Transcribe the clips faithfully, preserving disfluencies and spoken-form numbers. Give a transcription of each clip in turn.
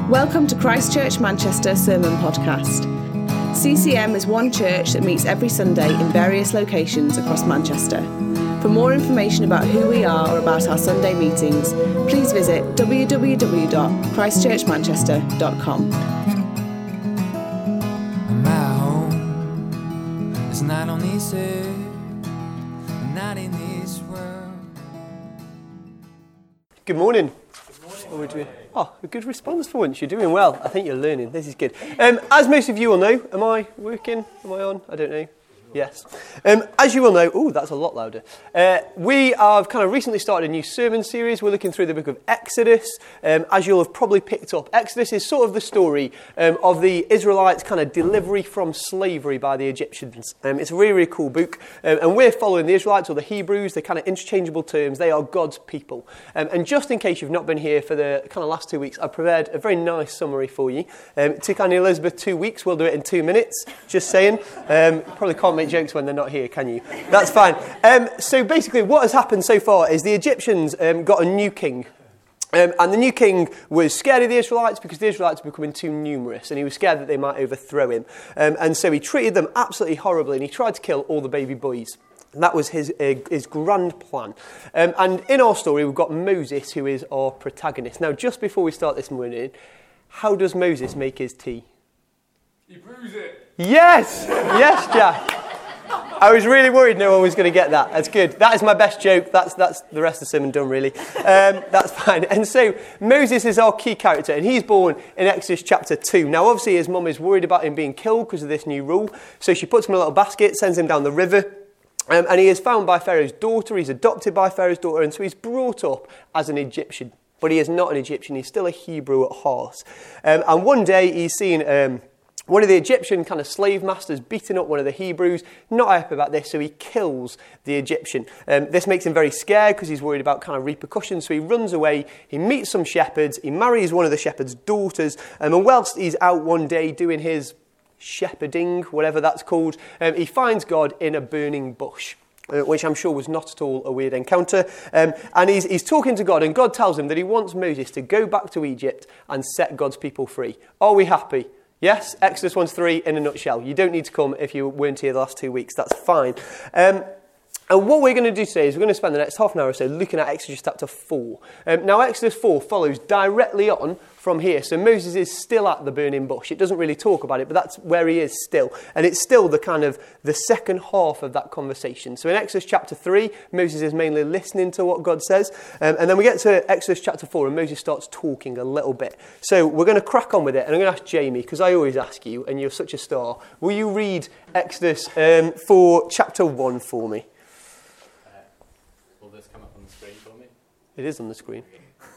Welcome to Christ Church Manchester Sermon Podcast. C C M is one church that meets every Sunday in various locations across Manchester. For more information about who we are or about our Sunday meetings, please visit w w w dot christ church manchester dot com. My home is not on this earth, not in this world. Good morning. Good morning. Doing? Oh, a good response for once. You're doing well. I think you're learning. This is good. Um, as most of you will know, am I working? Am I on? I don't know. Yes. Um, as you will know, oh, that's a lot louder. Uh, we have kind of recently started a new sermon series. We're looking through the book of Exodus. Um, as you'll have probably picked up, Exodus is sort of the story um, of the Israelites' kind of delivery from slavery by the Egyptians. Um, it's a really, really cool book. Um, and we're following the Israelites, or the Hebrews. They're kind of interchangeable terms. They are God's people. Um, and just in case you've not been here for the kind of last two weeks, I've prepared a very nice summary for you. Um, it took Annie Elizabeth two weeks. We'll do it in two minutes. Just saying. Um, probably can't make jokes when they're not here, can you? That's fine. Um, so basically what has happened so far is the Egyptians um, got a new king. Um, and the new king was scared of the Israelites because the Israelites were becoming too numerous, and he was scared that they might overthrow him. Um, and so he treated them absolutely horribly, and he tried to kill all the baby boys. And that was his uh, his grand plan. Um, and in our story, we've got Moses, who is our protagonist. Now, just before we start this morning, how does Moses make his tea? He brews it. Yes! Yes, Jack. I was really worried no one was going to get that. That's good. That is my best joke. That's that's the rest of the sermon done, really. Um, that's fine. And so Moses is our key character, and he's born in Exodus chapter two. Now, obviously, his mum is worried about him being killed because of this new rule. So she puts him in a little basket, sends him down the river. Um, and he is found by Pharaoh's daughter. He's adopted by Pharaoh's daughter. And so he's brought up as an Egyptian. But he is not an Egyptian. He's still a Hebrew at heart. Um, and one day he's seen... Um, One of the Egyptian kind of slave masters beating up one of the Hebrews, not happy about this, so he kills the Egyptian. Um, this makes him very scared because he's worried about kind of repercussions, so he runs away, he meets some shepherds, he marries one of the shepherds' daughters, um, and whilst he's out one day doing his shepherding, whatever that's called, um, he finds God in a burning bush. Uh, which I'm sure was not at all a weird encounter. Um, and he's, he's talking to God, and God tells him that he wants Moses to go back to Egypt and set God's people free. Are we happy? Yes, Exodus one to three in a nutshell. You don't need to come if you weren't here the last two weeks. That's fine. Um, and what we're going to do today is we're going to spend the next half an hour or so looking at Exodus chapter four. Um, now, Exodus four follows directly on from here. So Moses is still at the burning bush. It doesn't really talk about it, but that's where he is still. And it's still the kind of the second half of that conversation. So in Exodus chapter three, Moses is mainly listening to what God says. Um, and then we get to Exodus chapter four, and Moses starts talking a little bit. So we're going to crack on with it. And I'm going to ask Jamie, because I always ask you, and you're such a star. Will you read Exodus um, four, chapter one for me? Uh, will this come up on the screen for me? It is on the screen.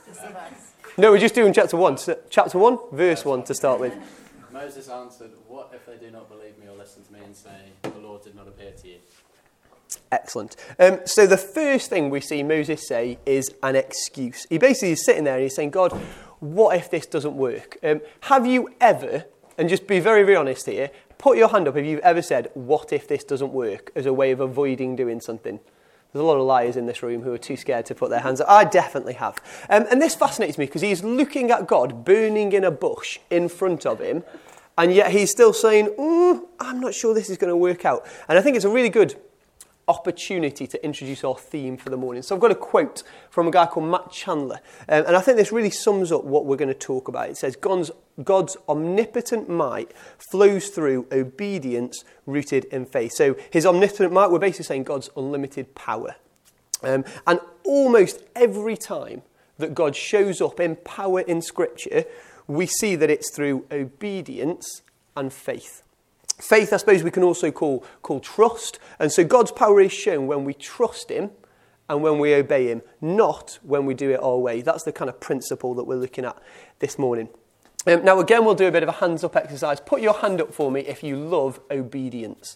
No, we're just doing chapter one. So, chapter one, verse one to start with. Moses answered, "What if they do not believe me or listen to me and say, the Lord did not appear to you?" Excellent. Um, so the first thing we see Moses say is an excuse. He basically is sitting there and he's saying, God, what if this doesn't work? Um, have you ever, and just be very, very honest here, put your hand up if you've ever said, what if this doesn't work, as a way of avoiding doing something? There's a lot of liars in this room who are too scared to put their hands up. I definitely have. Um, and this fascinates me because he's looking at God burning in a bush in front of him, and yet he's still saying, mm, I'm not sure this is going to work out. And I think it's a really good opportunity to introduce our theme for the morning. So I've got a quote from a guy called Matt Chandler, um, and I think this really sums up what we're going to talk about. It says, God's, God's omnipotent might flows through obedience rooted in faith. So his omnipotent might, we're basically saying God's unlimited power. Um, and almost every time that God shows up in power in Scripture, we see that it's through obedience and faith. Faith, I suppose we can also call, call trust. And so God's power is shown when we trust him and when we obey him, not when we do it our way. That's the kind of principle that we're looking at this morning. Um, now, again, we'll do a bit of a hands-up exercise. Put your hand up for me if you love obedience.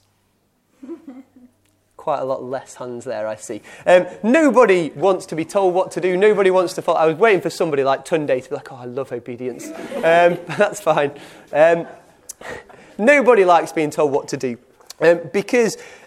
Quite a lot less hands there, I see. Um, nobody wants to be told what to do. Nobody wants to follow. I was waiting for somebody like Tunde to be like, oh, I love obedience. Um, but that's fine. Um, Nobody likes being told what to do um, because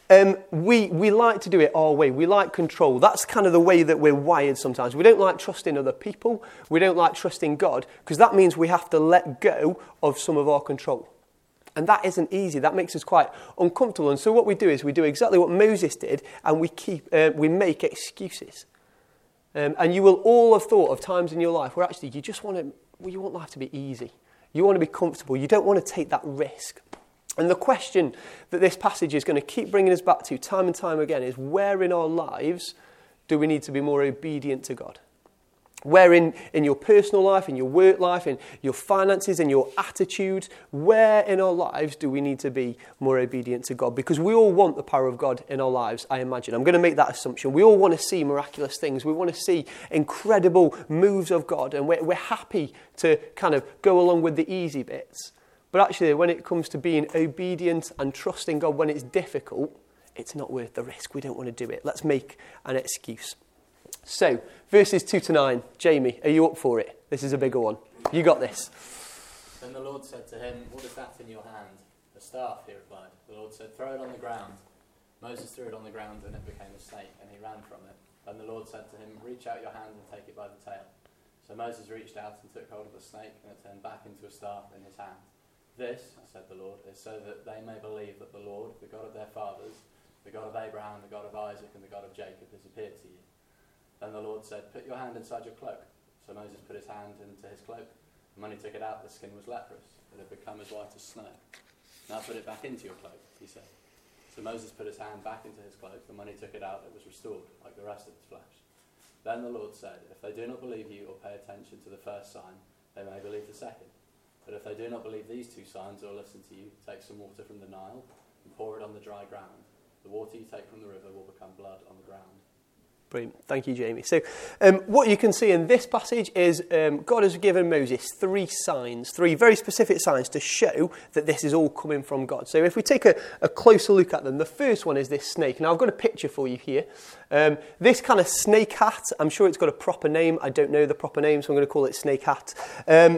um, we, we like to do it our way. We like control. That's kind of the way that we're wired sometimes. We don't like trusting other people. We don't like trusting God, because that means we have to let go of some of our control. And that isn't easy. That makes us quite uncomfortable. And so what we do is we do exactly what Moses did, and we keep uh, we make excuses. Um, and you will all have thought of times in your life where actually you just want to, well, you want life to be easy. You want to be comfortable. You don't want to take that risk. And the question that this passage is going to keep bringing us back to time and time again is, where in our lives do we need to be more obedient to God? Where in, in your personal life, in your work life, in your finances, in your attitude, where in our lives do we need to be more obedient to God? Because we all want the power of God in our lives, I imagine. I'm going to make that assumption. We all want to see miraculous things. We want to see incredible moves of God. And we're, we're happy to kind of go along with the easy bits. But actually, when it comes to being obedient and trusting God when it's difficult, it's not worth the risk. We don't want to do it. Let's make an excuse. So, verses two to nine. Jamie, are you up for it? This is a bigger one. You got this. Then the Lord said to him, "What is that in your hand?" "A staff," he replied. The Lord said, "Throw it on the ground." Moses threw it on the ground, and it became a snake, and he ran from it. And the Lord said to him, "Reach out your hand and take it by the tail." So Moses reached out and took hold of the snake, and it turned back into a staff in his hand. "This," said the Lord, "is so that they may believe that the Lord, the God of their fathers, the God of Abraham, the God of Isaac, and the God of Jacob, has appeared to you." Then the Lord said, "Put your hand inside your cloak." So Moses put his hand into his cloak, and when he took it out, the skin was leprous. It had become as white as snow. "Now put it back into your cloak," he said. So Moses put his hand back into his cloak, and when he took it out, it was restored, like the rest of his flesh. Then the Lord said, "If they do not believe you or pay attention to the first sign, they may believe the second. But if they do not believe these two signs or listen to you, take some water from the Nile and pour it on the dry ground. The water you take from the river will become blood on the ground." Brilliant. Thank you, Jamie. So um, what you can see in this passage is um, God has given Moses three signs, three very specific signs to show that this is all coming from God. So if we take a, a closer look at them, the first one is this snake. Now, I've got a picture for you here. Um, this kind of snake hat, I'm sure it's got a proper name. I don't know the proper name, so I'm going to call it snake hat. Um,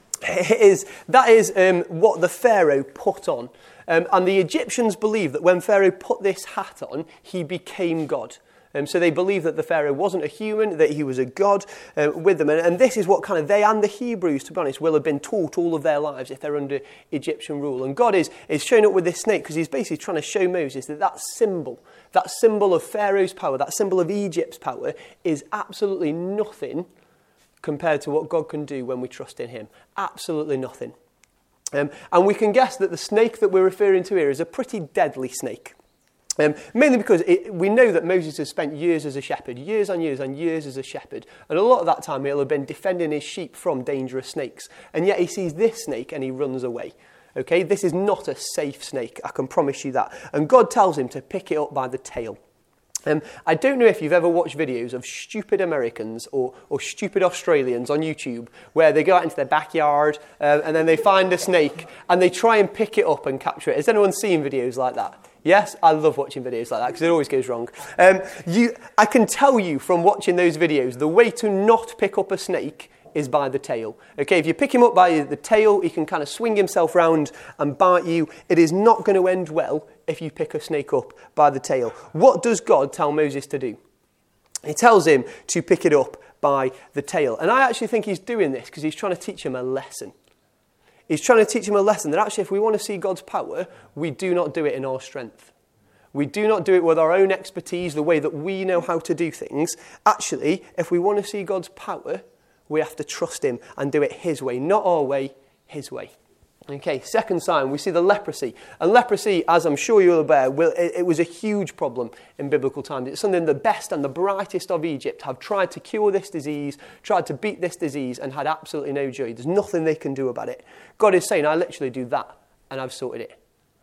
it is, that is um, what the Pharaoh put on. Um, and the Egyptians believed that when Pharaoh put this hat on, he became God. Um, so they believed that the Pharaoh wasn't a human, that he was a god uh, with them. And, and this is what kind of they and the Hebrews, to be honest, will have been taught all of their lives if they're under Egyptian rule. And God is, is showing up with this snake because he's basically trying to show Moses that that symbol, that symbol of Pharaoh's power, that symbol of Egypt's power is absolutely nothing compared to what God can do when we trust in him. Absolutely nothing. Um, and we can guess that the snake that we're referring to here is a pretty deadly snake. Um, mainly because it, we know that Moses has spent years as a shepherd, years and years and years as a shepherd. And a lot of that time he'll have been defending his sheep from dangerous snakes. And yet he sees this snake and he runs away. Okay, this is not a safe snake, I can promise you that. And God tells him to pick it up by the tail. Um, I don't know if you've ever watched videos of stupid Americans or, or stupid Australians on YouTube where they go out into their backyard uh, and then they find a snake and they try and pick it up and capture it. Has anyone seen videos like that? Yes, I love watching videos like that because it always goes wrong. Um, you, I can tell you from watching those videos, the way to not pick up a snake is by the tail. Okay, if you pick him up by the tail, he can kind of swing himself round and bite you. It is not going to end well if you pick a snake up by the tail. What does God tell Moses to do? He tells him to pick it up by the tail. And I actually think he's doing this because he's trying to teach him a lesson. He's trying to teach him a lesson that actually if we want to see God's power, we do not do it in our strength. We do not do it with our own expertise, the way that we know how to do things. Actually, if we want to see God's power, we have to trust him and do it his way, not our way, his way. Okay, second sign, we see the leprosy. And leprosy, as I'm sure you're aware, will, it, it was a huge problem in biblical times. It's something the best and the brightest of Egypt have tried to cure this disease, tried to beat this disease, and had absolutely no joy. There's nothing they can do about it. God is saying, I literally do that, and I've sorted it.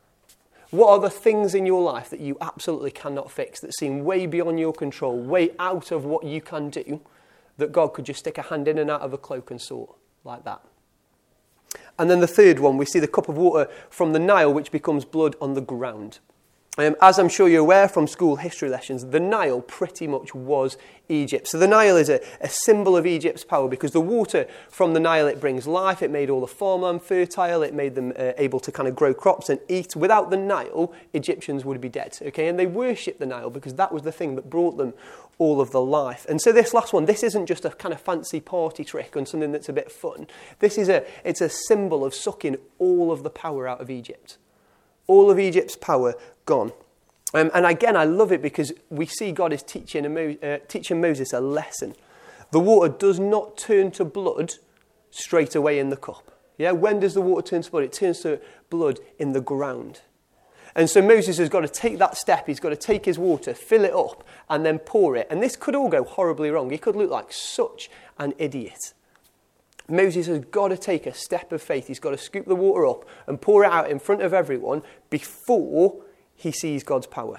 What are the things in your life that you absolutely cannot fix, that seem way beyond your control, way out of what you can do, that God could just stick a hand in and out of a cloak and sort like that? And then the third one, we see the cup of water from the Nile, which becomes blood on the ground. Um, as I'm sure you're aware from school history lessons, the Nile pretty much was Egypt. So the Nile is a, a symbol of Egypt's power because the water from the Nile, it brings life. It made all the farmland fertile. It made them uh, able to kind of grow crops and eat. Without the Nile, Egyptians would be dead. Okay, and they worshipped the Nile because that was the thing that brought them all of the life. And so this last one, this isn't just a kind of fancy party trick on something that's a bit fun. This is a, it's a symbol of sucking all of the power out of Egypt. All of Egypt's power gone. Um, and again, I love it because we see God is teaching, a Mo- uh, teaching Moses a lesson. The water does not turn to blood straight away in the cup. Yeah, when does the water turn to blood? It turns to blood in the ground. And so Moses has got to take that step. He's got to take his water, fill it up, and then pour it. And this could all go horribly wrong. He could look like such an idiot. Moses has got to take a step of faith. He's got to scoop the water up and pour it out in front of everyone before he sees God's power.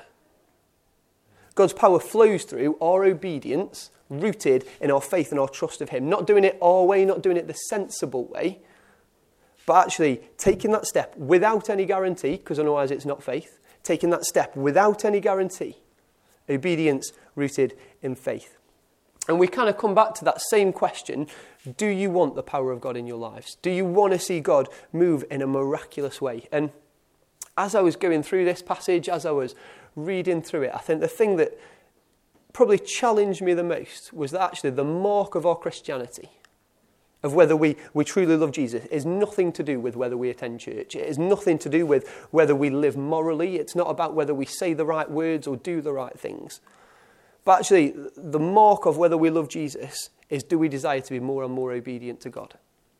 God's power flows through our obedience, rooted in our faith and our trust of him. Not doing it our way, not doing it the sensible way, but actually taking that step without any guarantee, because otherwise it's not faith. Taking that step without any guarantee. Obedience rooted in faith. And we kind of come back to that same question. Do you want the power of God in your lives? Do you want to see God move in a miraculous way? And as I was going through this passage, as I was reading through it, I think the thing that probably challenged me the most was that actually the mark of our Christianity, of whether we, we truly love Jesus, is nothing to do with whether we attend church. It is nothing to do with whether we live morally. It's not about whether we say the right words or do the right things. But actually, the mark of whether we love Jesus is, do we desire to be more and more obedient to God?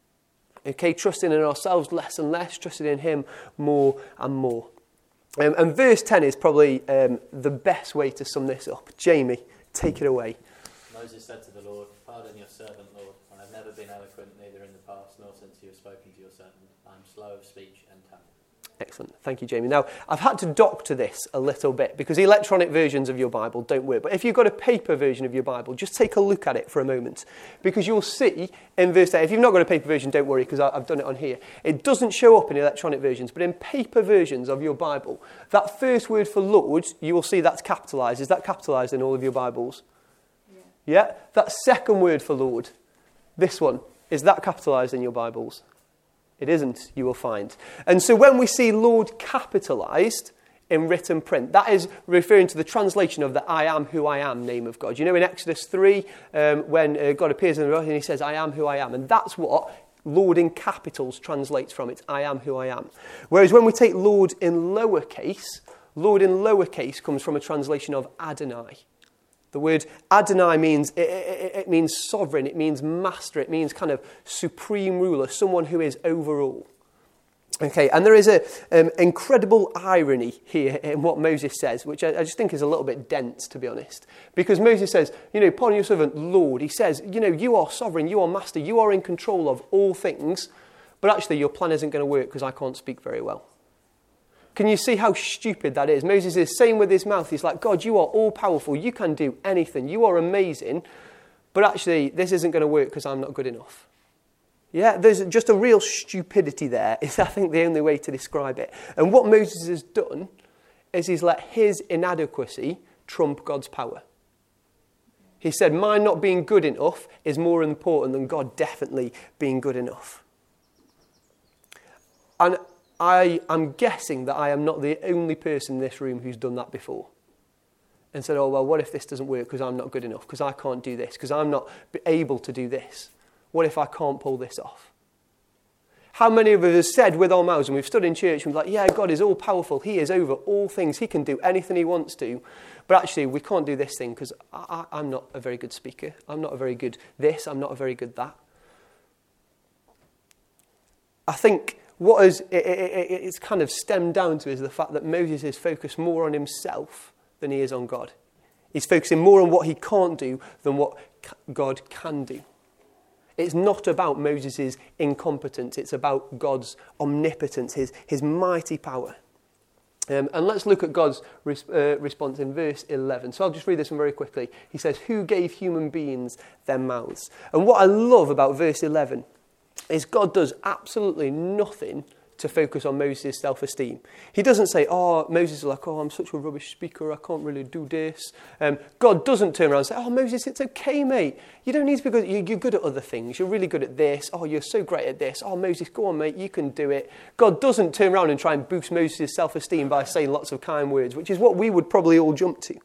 Okay, trusting in ourselves less and less, trusting in him more and more. Um, and verse ten is probably um, the best way to sum this up. Jamie, take it away. Moses said to the Lord, "Pardon your servant, Lord. I have never been eloquent, neither in the past nor since you have spoken to your servant. I am slow of speech and tongue." Excellent. Thank you, Jamie. Now, I've had to doctor this a little bit because electronic versions of your Bible don't work. But if you've got a paper version of your Bible, just take a look at it for a moment. Because you'll see in verse ten, if you've not got a paper version, don't worry, because I've done it on here. It doesn't show up in electronic versions, but in paper versions of your Bible, that first word for Lord, you will see that's capitalised. Is that capitalised in all of your Bibles? Yeah. Yeah? That second word for Lord, this one, is that capitalised in your Bibles? It isn't, you will find. And so when we see Lord capitalised in written print, that is referring to the translation of the I am who I am name of God. You know in Exodus three, um, when uh, God appears in the rock and he says, I am who I am. And that's what Lord in capitals translates from. It's I am who I am. Whereas when we take Lord in lowercase, Lord in lowercase comes from a translation of Adonai. The word Adonai means, it, it, it means sovereign, it means master, it means kind of supreme ruler, someone who is over all. Okay, and there is an um, incredible irony here in what Moses says, which I, I just think is a little bit dense, to be honest. Because Moses says, you know, pardon your servant, Lord. He says, you know, you are sovereign, you are master, you are in control of all things, but actually your plan isn't going to work because I can't speak very well. Can you see how stupid that is? Moses is saying with his mouth, he's like, God, you are all-powerful. You can do anything. You are amazing. But actually, this isn't going to work because I'm not good enough. Yeah, there's just a real stupidity there, is I think the only way to describe it. And what Moses has done is he's let his inadequacy trump God's power. He said, my not being good enough is more important than God definitely being good enough. And I am guessing that I am not the only person in this room who's done that before. And said, oh, well, what if this doesn't work because I'm not good enough, because I can't do this, because I'm not able to do this? What if I can't pull this off? How many of us have said with our mouths, and we've stood in church, and we're like, yeah, God is all powerful. He is over all things. He can do anything he wants to. But actually, we can't do this thing because I, I, I'm not a very good speaker. I'm not a very good this. I'm not a very good that. I think what is, it, it, it, it's kind of stemmed down to is the fact that Moses is focused more on himself than he is on God. He's focusing more on what he can't do than what God can do. It's not about Moses' incompetence. It's about God's omnipotence, his, his mighty power. Um, and let's look at God's res- uh, response in verse eleven. So I'll just read this one very quickly. He says, who gave human beings their mouths? And what I love about verse eleven is God does absolutely nothing to focus on Moses' self-esteem. He doesn't say, oh, Moses is like, oh, I'm such a rubbish speaker, I can't really do this. Um, God doesn't turn around and say, oh, Moses, it's okay, mate. You don't need to be good. You're good at other things. You're really good at this. Oh, you're so great at this. Oh, Moses, go on, mate, you can do it. God doesn't turn around and try and boost Moses' self-esteem by saying lots of kind words, which is what we would probably all jump to.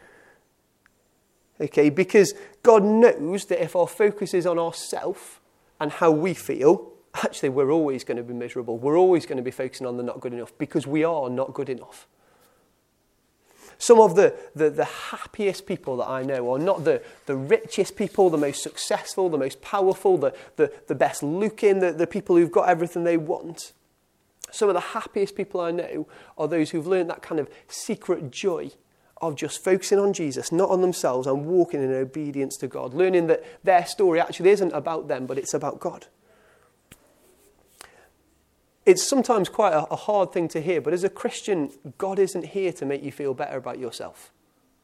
Okay, because God knows that if our focus is on ourselves and how we feel, actually, we're always going to be miserable. We're always going to be focusing on the not good enough because we are not good enough. Some of the, the, the happiest people that I know are not the, the richest people, the most successful, the most powerful, the, the, the best looking, the, the people who've got everything they want. Some of the happiest people I know are those who've learned that kind of secret joy of just focusing on Jesus, not on themselves, and walking in obedience to God, learning that their story actually isn't about them, but it's about God. It's sometimes quite a, a hard thing to hear, but as a Christian, God isn't here to make you feel better about yourself.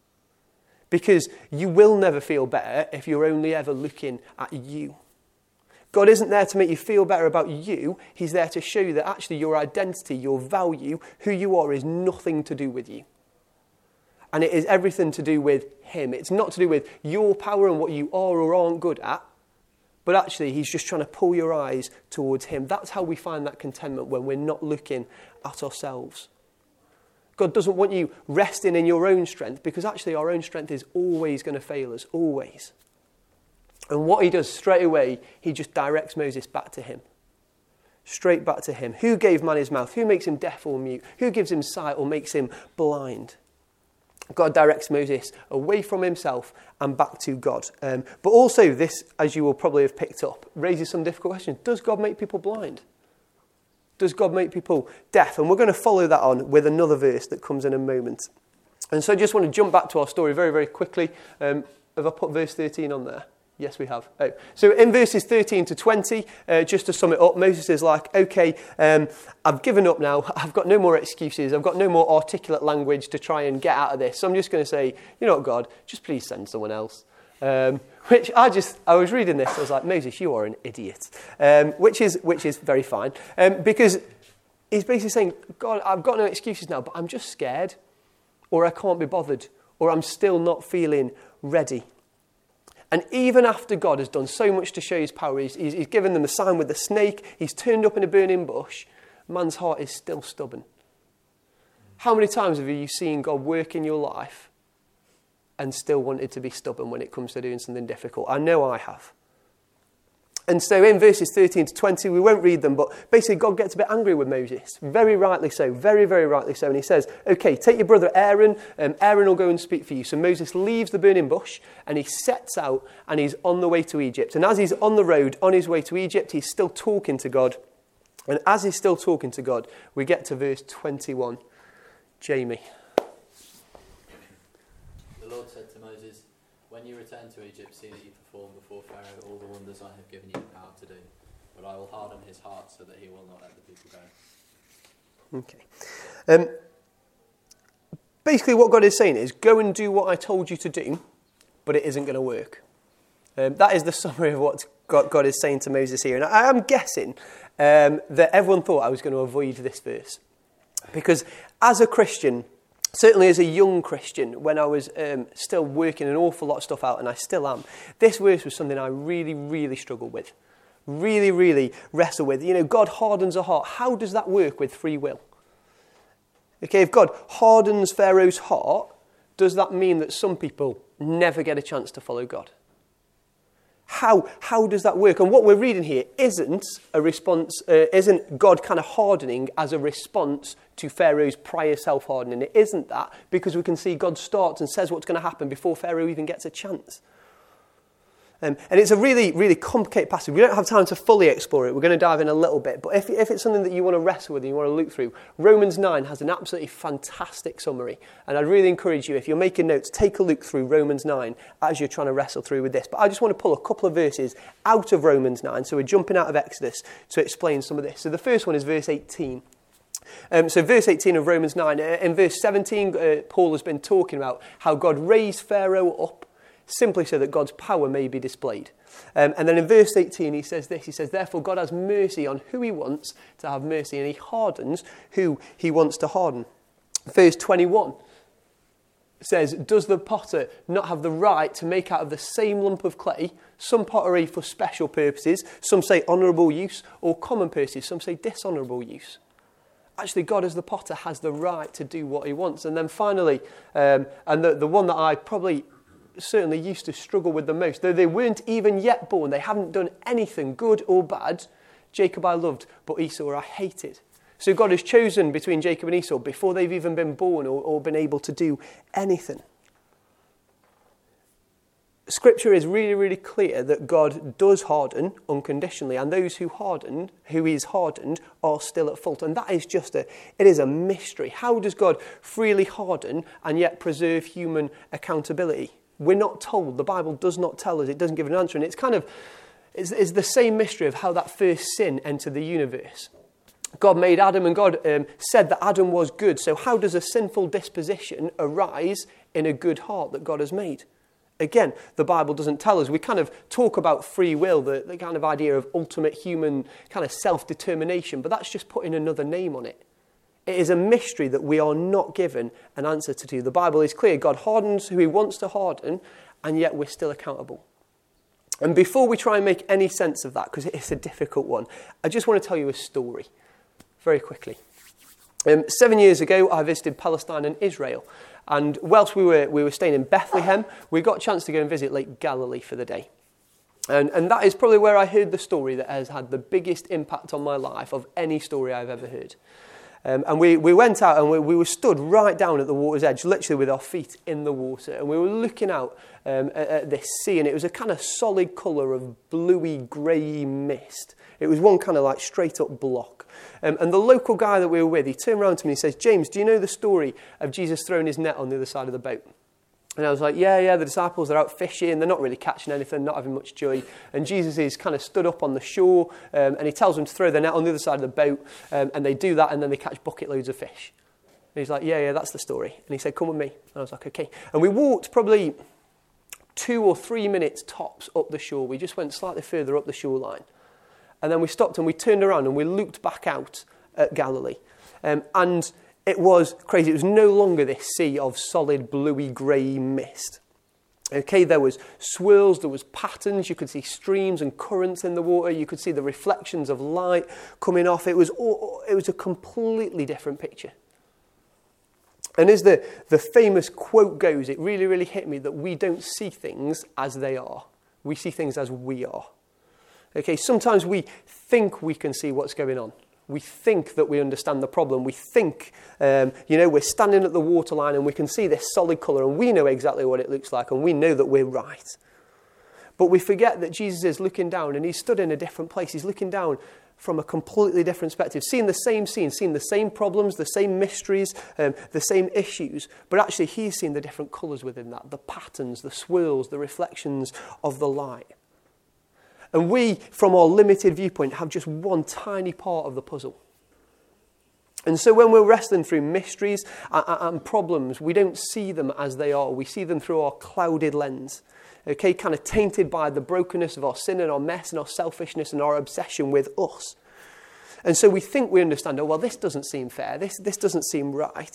Because you will never feel better if you're only ever looking at you. God isn't there to make you feel better about you. He's there to show you that actually your identity, your value, who you are is nothing to do with you. And it is everything to do with him. It's not to do with your power and what you are or aren't good at. But actually, he's just trying to pull your eyes towards him. That's how we find that contentment, when we're not looking at ourselves. God doesn't want you resting in your own strength, because actually our own strength is always going to fail us, always. And what he does straight away, he just directs Moses back to him. Straight back to him. Who gave man his mouth? Who makes him deaf or mute? Who gives him sight or makes him blind? God directs Moses away from himself and back to God. Um, but also this, as you will probably have picked up, raises some difficult questions. Does God make people blind? Does God make people deaf? And we're going to follow that on with another verse that comes in a moment. And so I just want to jump back to our story very, very quickly. Um, have I put verse thirteen on there? Yes, we have. Oh. So in verses thirteen to twenty, uh, just to sum it up, Moses is like, okay, um, I've given up now. I've got no more excuses. I've got no more articulate language to try and get out of this. So I'm just going to say, you know what, God, just please send someone else. Um, which I just, I was reading this, I was like, Moses, you are an idiot. Um, which is which is very fine. Um, because he's basically saying, God, I've got no excuses now, but I'm just scared. Or I can't be bothered. Or I'm still not feeling ready. And even after God has done so much to show his power, he's, he's, he's given them the sign with the snake, he's turned up in a burning bush, man's heart is still stubborn. How many times have you seen God work in your life and still wanted to be stubborn when it comes to doing something difficult? I know I have. And so in verses thirteen to twenty, we won't read them, but basically God gets a bit angry with Moses. Very rightly so, very, very rightly so. And he says, okay, take your brother Aaron, um, Aaron will go and speak for you. So Moses leaves the burning bush and he sets out and he's on the way to Egypt. And as he's on the road, on his way to Egypt, he's still talking to God. And as he's still talking to God, we get to verse twenty-one. Jamie. The Lord said to Moses, when you return to Egypt, see that you perform before Pharaoh all the wonders I have given you the power to do. But I will harden his heart so that he will not let the people go. Okay. Um, basically what God is saying is, go and do what I told you to do, but it isn't going to work. Um, that is the summary of what God, God is saying to Moses here. And I am guessing um, that everyone thought I was going to avoid this verse. Because as a Christian, certainly as a young Christian, when I was um, still working an awful lot of stuff out, and I still am, this verse was something I really, really struggled with. Really, really wrestle with. You know, God hardens a heart. How does that work with free will? Okay, if God hardens Pharaoh's heart, does that mean that some people never get a chance to follow God? How how does that work? And what we're reading here isn't a response, uh, isn't God kind of hardening as a response to Pharaoh's prior self-hardening. It isn't that, because we can see God starts and says what's going to happen before Pharaoh even gets a chance. Um, and it's a really, really complicated passage. We don't have time to fully explore it. We're going to dive in a little bit. But if, if it's something that you want to wrestle with and you want to look through, Romans nine has an absolutely fantastic summary. And I'd really encourage you, if you're making notes, take a look through Romans nine as you're trying to wrestle through with this. But I just want to pull a couple of verses out of Romans nine. So we're jumping out of Exodus to explain some of this. So the first one is verse eighteen. Um, so verse eighteen of Romans nine. Uh, in verse seventeen, uh, Paul has been talking about how God raised Pharaoh up simply so that God's power may be displayed. Um, and then in verse eighteen, he says this. He says, therefore God has mercy on who he wants to have mercy, and he hardens who he wants to harden. Verse twenty-one says, does the potter not have the right to make out of the same lump of clay some pottery for special purposes, some say honourable use, or common purposes, some say dishonourable use? Actually, God as the potter has the right to do what he wants. And then finally, um, and the, the one that I probably certainly used to struggle with the most, though they weren't even yet born, they haven't done anything good or bad, Jacob I loved, but Esau I hated. So God has chosen between Jacob and Esau before they've even been born or, or been able to do anything. Scripture is really, really clear that God does harden unconditionally, and those who harden, who is hardened, are still at fault. And that is just a, it is a mystery. How does God freely harden and yet preserve human accountability? We're not told. The Bible does not tell us. It doesn't give an answer. And it's kind of, it's, it's the same mystery of how that first sin entered the universe. God made Adam, and God um, said that Adam was good. So how does a sinful disposition arise in a good heart that God has made? Again, the Bible doesn't tell us. We kind of talk about free will, the, the kind of idea of ultimate human kind of self-determination, but that's just putting another name on it. It is a mystery that we are not given an answer to. The Bible is clear. God hardens who he wants to harden, and yet we're still accountable. And before we try and make any sense of that, because it is a difficult one, I just want to tell you a story very quickly. Um, seven years ago, I visited Palestine and Israel. And whilst we were we were staying in Bethlehem, we got a chance to go and visit Lake Galilee for the day. And, and that is probably where I heard the story that has had the biggest impact on my life of any story I've ever heard. Um, and we, we went out and we, we were stood right down at the water's edge, literally with our feet in the water. And we were looking out um, at, at this sea, and it was a kind of solid colour of bluey, grey mist. It was one kind of like straight up block. Um, and the local guy that we were with, he turned around to me and he says, James, do you know the story of Jesus throwing his net on the other side of the boat? And I was like, yeah, yeah, the disciples are out fishing. They're not really catching anything, not having much joy. And Jesus is kind of stood up on the shore um, and he tells them to throw their net on the other side of the boat. Um, and they do that and then they catch bucket loads of fish. And he's like, yeah, yeah, that's the story. And he said, come with me. And I was like, okay. And we walked probably two or three minutes tops up the shore. We just went slightly further up the shoreline. And then we stopped and we turned around and we looked back out at Galilee. Um, and it was crazy. It was no longer this sea of solid bluey grey mist. Okay, there was swirls, there was patterns. You could see streams and currents in the water. You could see the reflections of light coming off. It was all, it was a completely different picture. And as the, the famous quote goes, it really, really hit me that we don't see things as they are. We see things as we are. Okay, sometimes we think we can see what's going on. We think that we understand the problem. We think, um, you know, we're standing at the waterline and we can see this solid colour and we know exactly what it looks like and we know that we're right. But we forget that Jesus is looking down and he's stood in a different place. He's looking down from a completely different perspective, seeing the same scene, seeing the same problems, the same mysteries, um, the same issues. But actually he's seeing the different colours within that, the patterns, the swirls, the reflections of the light. And we, from our limited viewpoint, have just one tiny part of the puzzle. And so when we're wrestling through mysteries and, and problems, we don't see them as they are. We see them through our clouded lens, okay, kind of tainted by the brokenness of our sin and our mess and our selfishness and our obsession with us. And so we think we understand, oh, well, this doesn't seem fair. This, this doesn't seem right.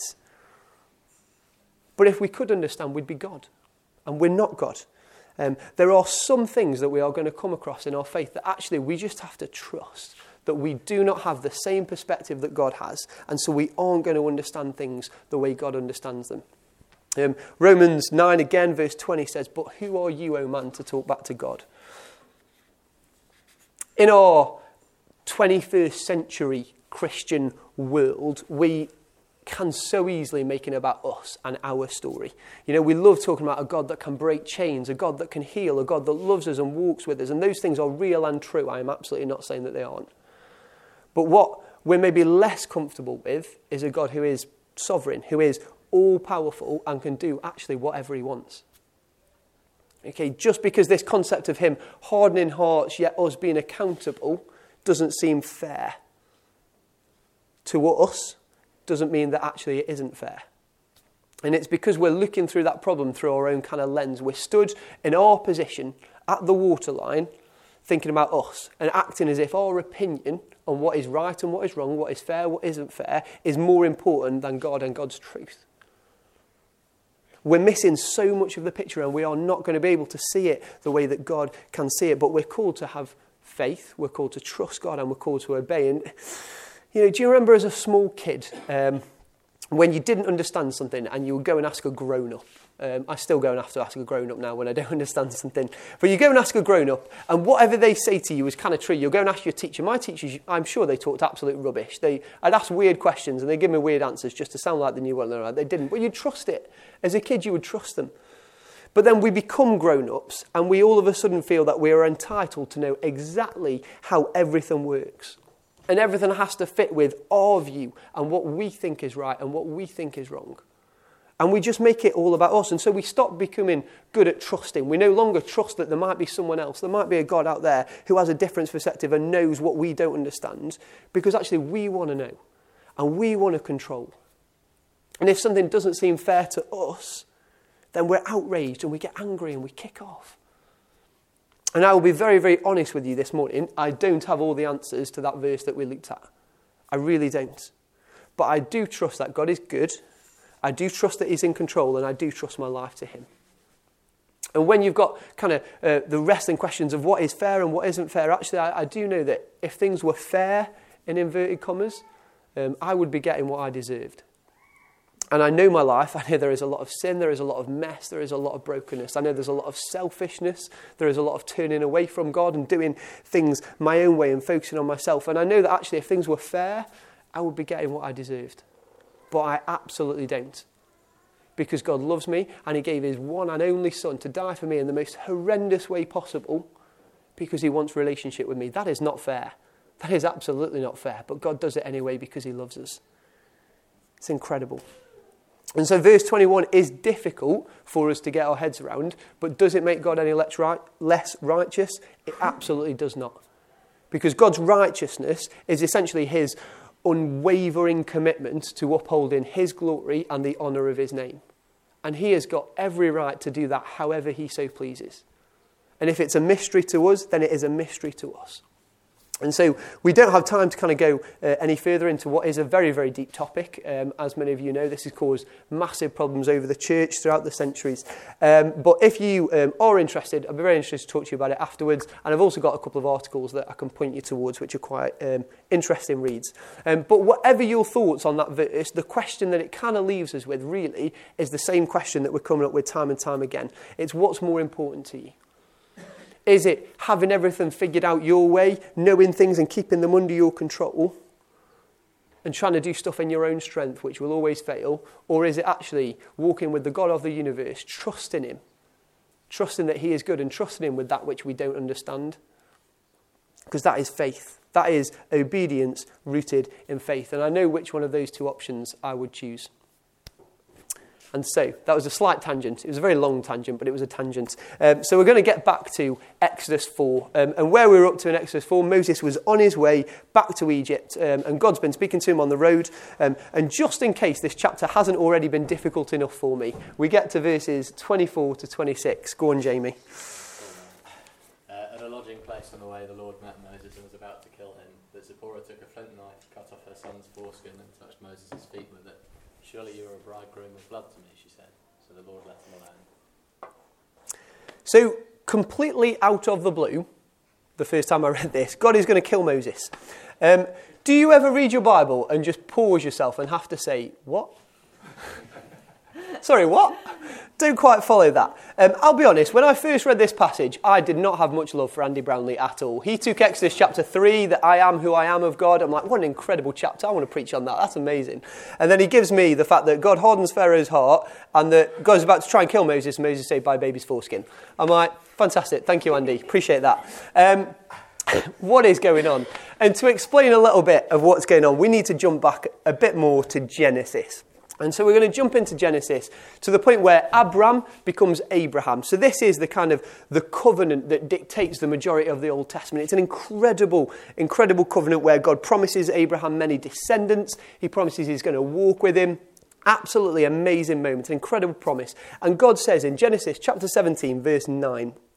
But if we could understand, we'd be God. And we're not God. Um, there are some things that we are going to come across in our faith that actually we just have to trust that we do not have the same perspective that God has, and so we aren't going to understand things the way God understands them. Um, Romans nine again, verse twenty says, "But who are you, O man, to talk back to God?" In our twenty-first century Christian world, we can so easily make it about us and our story. You know, we love talking about a God that can break chains, a God that can heal, a God that loves us and walks with us, and those things are real and true. I am absolutely not saying that they aren't. But what we're maybe less comfortable with is a God who is sovereign, who is all-powerful and can do actually whatever he wants. Okay, just because this concept of him hardening hearts yet us being accountable doesn't seem fair to us, doesn't mean that actually it isn't fair. And it's because we're looking through that problem through our own kind of lens. We're stood in our position at the waterline, thinking about us and acting as if our opinion on what is right and what is wrong, what is fair, what isn't fair, is more important than God and God's truth. We're missing so much of the picture, and we are not going to be able to see it the way that God can see it. But we're called to have faith, we're called to trust God, and we're called to obey. And, you know, do you remember as a small kid, um, when you didn't understand something and you would go and ask a grown-up? Um, I still go and have to ask a grown-up now when I don't understand something. But you go and ask a grown-up, and whatever they say to you is kind of true. You'll go and ask your teacher. My teachers, I'm sure they talked absolute rubbish. They, I'd ask weird questions, and they'd give me weird answers just to sound like they knew what they were. They didn't, but you'd trust it. As a kid, you would trust them. But then we become grown-ups, and we all of a sudden feel that we are entitled to know exactly how everything works. And everything has to fit with our view and what we think is right and what we think is wrong. And we just make it all about us. And so we stop becoming good at trusting. We no longer trust that there might be someone else. There might be a God out there who has a different perspective and knows what we don't understand. Because actually we want to know. And we want to control. And if something doesn't seem fair to us, then we're outraged and we get angry and we kick off. And I will be very, very honest with you this morning. I don't have all the answers to that verse that we looked at. I really don't. But I do trust that God is good. I do trust that he's in control, and I do trust my life to him. And when you've got kind of uh, the wrestling questions of what is fair and what isn't fair, actually I, I do know that if things were fair, in inverted commas, um, I would be getting what I deserved. And I know my life. I know there is a lot of sin, there is a lot of mess, there is a lot of brokenness. I know there's a lot of selfishness, there is a lot of turning away from God and doing things my own way and focusing on myself. And I know that actually if things were fair, I would be getting what I deserved. But I absolutely don't. Because God loves me and he gave his one and only son to die for me in the most horrendous way possible because he wants relationship with me. That is not fair. That is absolutely not fair. But God does it anyway because he loves us. It's incredible. And so verse twenty-one is difficult for us to get our heads around, but does it make God any less right, less righteous? It absolutely does not. Because God's righteousness is essentially his unwavering commitment to upholding his glory and the honour of his name. And he has got every right to do that however he so pleases. And if it's a mystery to us, then it is a mystery to us. And so we don't have time to kind of go uh, any further into what is a very, very deep topic. Um, as many of you know, this has caused massive problems over the church throughout the centuries. Um, but if you um, are interested, I'd be very interested to talk to you about it afterwards. And I've also got a couple of articles that I can point you towards, which are quite um, interesting reads. Um, but whatever your thoughts on that verse, the question that it kind of leaves us with really is the same question that we're coming up with time and time again. It's what's more important to you? Is it having everything figured out your way, knowing things and keeping them under your control, and trying to do stuff in your own strength, which will always fail? Or is it actually walking with the God of the universe, trusting him, trusting that he is good and trusting him with that which we don't understand? Because that is faith. That is obedience rooted in faith. And I know which one of those two options I would choose. And so, that was a slight tangent. It was a very long tangent, but it was a tangent. Um, so we're going to get back to Exodus four. Um, and where we were up to in Exodus four, Moses was on his way back to Egypt. Um, and God's been speaking to him on the road. Um, and just in case this chapter hasn't already been difficult enough for me, we get to verses twenty-four to twenty-six. Go on, Jamie. Uh, at a lodging place on the way, the Lord met Moses and was about to kill him. But Zipporah took a flint knife, cut off her son's foreskin and touched Moses' feet with it. Surely you are a bridegroom with blood to me, she said. So the Lord let him alone. So, completely out of the blue, the first time I read this, God is going to kill Moses. Um, do you ever read your Bible and just pause yourself and have to say, what? Sorry, what? Don't quite follow that. Um, I'll be honest, when I first read this passage, I did not have much love for Andy Brownlee at all. He took Exodus chapter three, that I am who I am of God. I'm like, what an incredible chapter. I want to preach on that. That's amazing. And then he gives me the fact that God hardens Pharaoh's heart and that God's about to try and kill Moses, and Moses saved by a baby's foreskin. I'm like, fantastic. Thank you, Andy. Appreciate that. Um, what is going on? And to explain a little bit of what's going on, we need to jump back a bit more to Genesis. And so we're going to jump into Genesis to the point where Abram becomes Abraham. So this is the kind of the covenant that dictates the majority of the Old Testament. It's an incredible, incredible covenant where God promises Abraham many descendants. He promises he's going to walk with him. Absolutely amazing moment, an incredible promise. And God says in Genesis chapter seventeen, verse nine,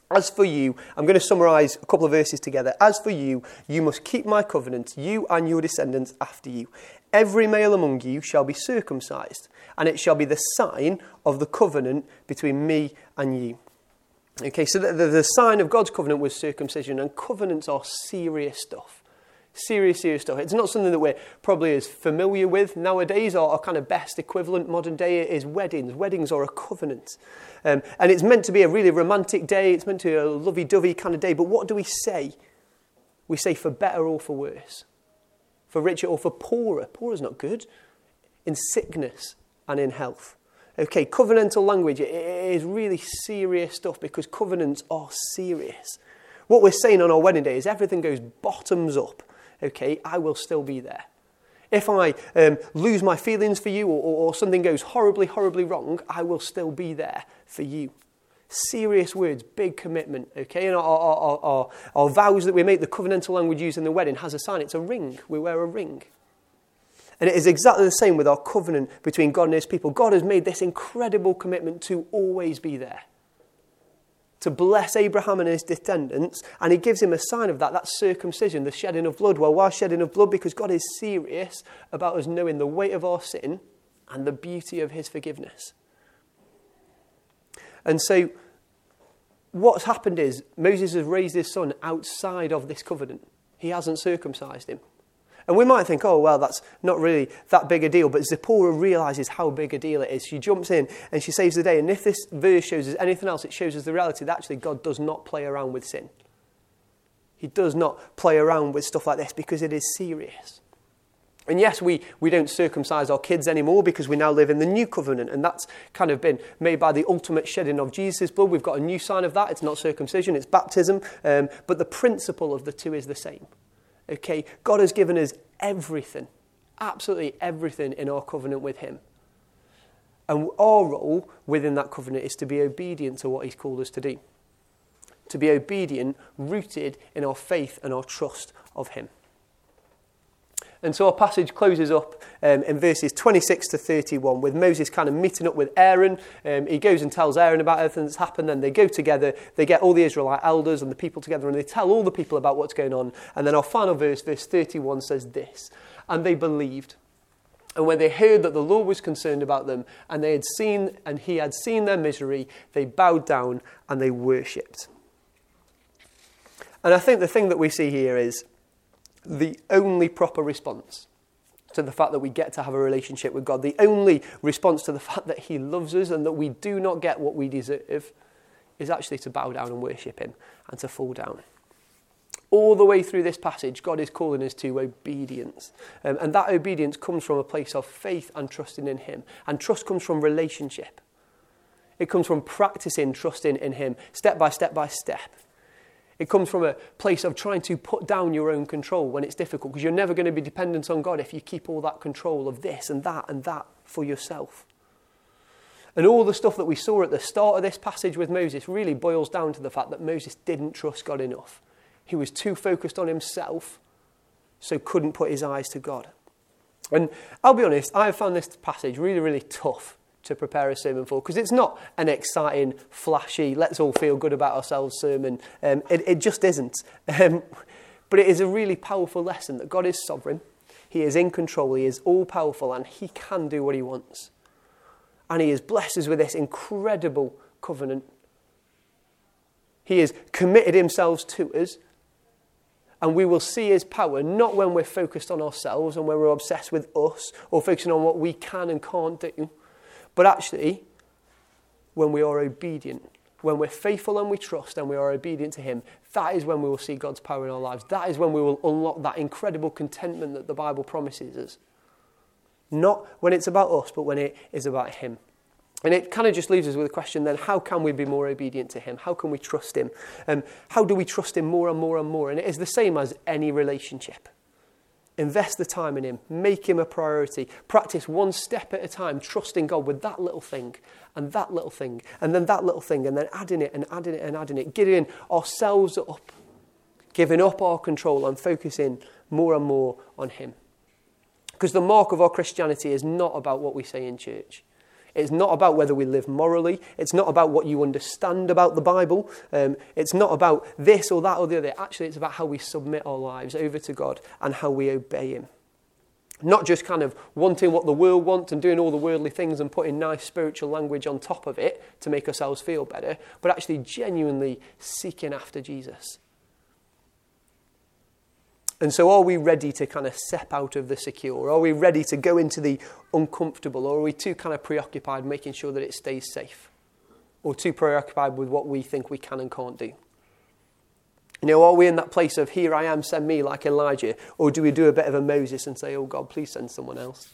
As for you, I'm going to summarise a couple of verses together. As for you, you must keep my covenant, you and your descendants after you. Every male among you shall be circumcised, and it shall be the sign of the covenant between me and you. Okay, so the, the, the sign of God's covenant was circumcision, and covenants are serious stuff. Serious, serious stuff. It's not something that we're probably as familiar with nowadays. Our, our kind of best equivalent modern day is weddings. Weddings are a covenant. Um, and it's meant to be a really romantic day. It's meant to be a lovey-dovey kind of day. But what do we say? We say for better or for worse. For richer or for poorer. Poorer is not good. In sickness and in health. Okay, covenantal language, it, it is really serious stuff because covenants are serious. What we're saying on our wedding day is everything goes bottoms up. Okay, I will still be there. If I um, lose my feelings for you or, or, or something goes horribly, horribly wrong, I will still be there for you. Serious words, big commitment, okay? And our, our, our, our, our vows that we make, the covenantal language used in the wedding has a sign. It's a ring. We wear a ring. And it is exactly the same with our covenant between God and his people. God has made this incredible commitment to always be there. To bless Abraham and his descendants, and he gives him a sign of that. That's circumcision, the shedding of blood. Well, why shedding of blood? Because God is serious about us knowing the weight of our sin and the beauty of his forgiveness. And so what's happened is Moses has raised his son outside of this covenant. He hasn't circumcised him. And we might think, oh, well, that's not really that big a deal. But Zipporah realises how big a deal it is. She jumps in and she saves the day. And if this verse shows us anything else, it shows us the reality that actually God does not play around with sin. He does not play around with stuff like this because it is serious. And yes, we, we don't circumcise our kids anymore because we now live in the new covenant. And that's kind of been made by the ultimate shedding of Jesus' blood. We've got a new sign of that. It's not circumcision, it's baptism. Um, but the principle of the two is the same. Okay, God has given us everything, absolutely everything in our covenant with him. And our role within that covenant is to be obedient to what he's called us to do. To be obedient, rooted in our faith and our trust of him. And so our passage closes up um, in verses twenty-six to thirty-one with Moses kind of meeting up with Aaron. Um, he goes and tells Aaron about everything that's happened. Then they go together, they get all the Israelite elders and the people together and they tell all the people about what's going on. And then our final verse, verse thirty-one says this, and they believed. And when they heard that the Lord was concerned about them and they had seen and he had seen their misery, they bowed down and they worshipped. And I think the thing that we see here is the only proper response to the fact that we get to have a relationship with God, the only response to the fact that he loves us and that we do not get what we deserve, is actually to bow down and worship him and to fall down. All the way through this passage, God is calling us to obedience. Um, and that obedience comes from a place of faith and trusting in him. And trust comes from relationship. It comes from practicing trusting in him, step by step by step. It comes from a place of trying to put down your own control when it's difficult, because you're never going to be dependent on God if you keep all that control of this and that and that for yourself. And all the stuff that we saw at the start of this passage with Moses really boils down to the fact that Moses didn't trust God enough. He was too focused on himself, so couldn't put his eyes to God. And I'll be honest, I have found this passage really, really tough to prepare a sermon for, because it's not an exciting, flashy, let's all feel good about ourselves sermon. Um, it, it just isn't. Um, but it is a really powerful lesson that God is sovereign, he is in control, he is all-powerful, and he can do what he wants. And he has blessed us with this incredible covenant. He has committed himself to us, and we will see his power not when we're focused on ourselves and when we're obsessed with us or focusing on what we can and can't do, but actually when we are obedient, when we're faithful and we trust and we are obedient to him. That is when we will see God's power in our lives. That is when we will unlock that incredible contentment that the Bible promises us. Not when it's about us, but when it is about him. And it kind of just leaves us with a question then, how can we be more obedient to him? How can we trust him? Um, how do we trust him more and more and more? And it is the same as any relationship. Invest the time in him. Make him a priority. Practice one step at a time, trusting God with that little thing and that little thing and then that little thing and then adding it and adding it and adding it. Giving ourselves up. Giving up our control and focusing more and more on him. Because the mark of our Christianity is not about what we say in church. It's not about whether we live morally. It's not about what you understand about the Bible. Um, it's not about this or that or the other. Actually, it's about how we submit our lives over to God and how we obey him. Not just kind of wanting what the world wants and doing all the worldly things and putting nice spiritual language on top of it to make ourselves feel better, but actually genuinely seeking after Jesus. And so are we ready to kind of step out of the secure? Are we ready to go into the uncomfortable? Or are we too kind of preoccupied making sure that it stays safe? Or too preoccupied with what we think we can and can't do? You know, are we in that place of, here I am, send me, like Elijah? Or do we do a bit of a Moses and say, oh God, please send someone else?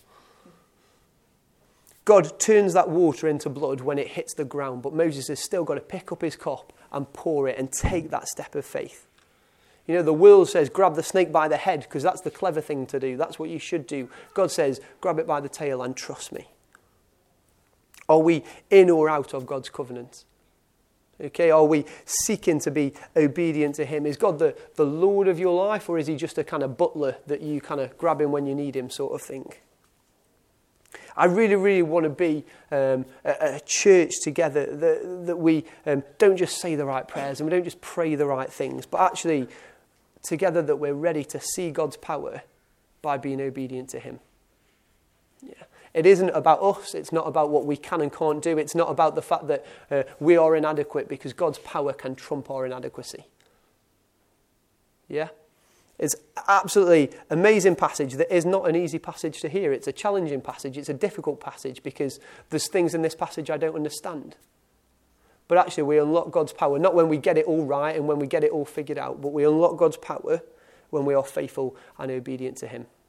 God turns that water into blood when it hits the ground, but Moses has still got to pick up his cup and pour it and take that step of faith. You know, the world says, grab the snake by the head, because that's the clever thing to do. That's what you should do. God says, grab it by the tail and trust me. Are we in or out of God's covenant? Okay, are we seeking to be obedient to him? Is God the, the Lord of your life, or is he just a kind of butler that you kind of grab him when you need him sort of thing? I really, really want to be um, a, a church together that, that we um, don't just say the right prayers and we don't just pray the right things, but actually together that we're ready to see God's power by being obedient to him. Yeah. It isn't about us. It's not about what we can and can't do. It's not about the fact that uh, we are inadequate, because God's power can trump our inadequacy. Yeah? It's absolutely amazing passage that is not an easy passage to hear. It's a challenging passage. It's a difficult passage because there's things in this passage I don't understand. But actually we unlock God's power, not when we get it all right and when we get it all figured out, but we unlock God's power when we are faithful and obedient to him.